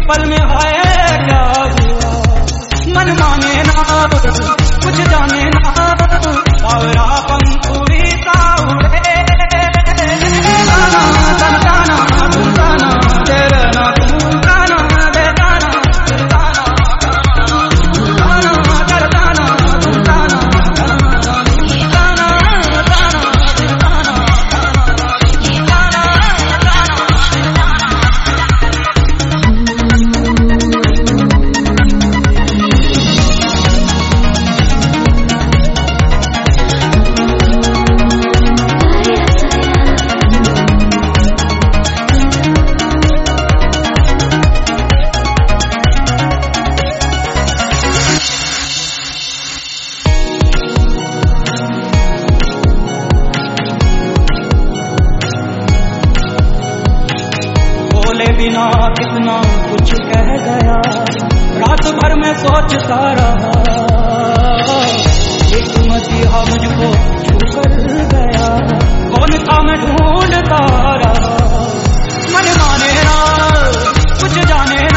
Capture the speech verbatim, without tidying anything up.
पल में हाय क्या हुआ, मन माने ना कुछ जाने ना, सावरा पंखुड़ी सा उड़े, ताना ताना ताना तुम ताना तेरे ना तुम ताना दे ताना ताना ताना तेरे ताना तुम ताना ताना ताना बिना कितना कुछ कह गया, रात भर में सोचता रहा, एक मसीहा मुझको छू कर गया, कौन था मैं ढूंढता रहा, मन माने ना कुछ जाने ना,